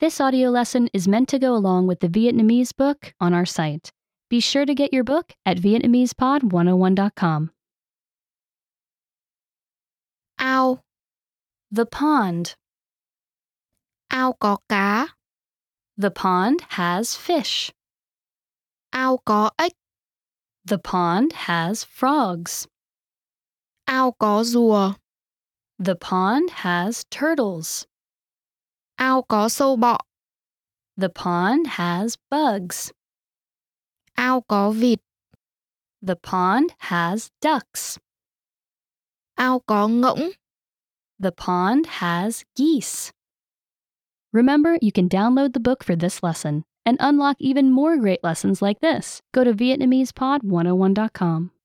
This audio lesson is meant to go along with the Vietnamese book on our site. Be sure to get your book at VietnamesePod101.com. Ao, The pond. ao có cá, The pond has fish. ao có ếch, The pond has frogs. ao có rùa, The pond has turtles. ao có sâu bọ, The pond has bugs. ao có vịt, The pond has ducks. ao có ngỗng. The pond has geese. Remember, you can download the book for this lesson and unlock even more great lessons like this. Go to VietnamesePod101.com.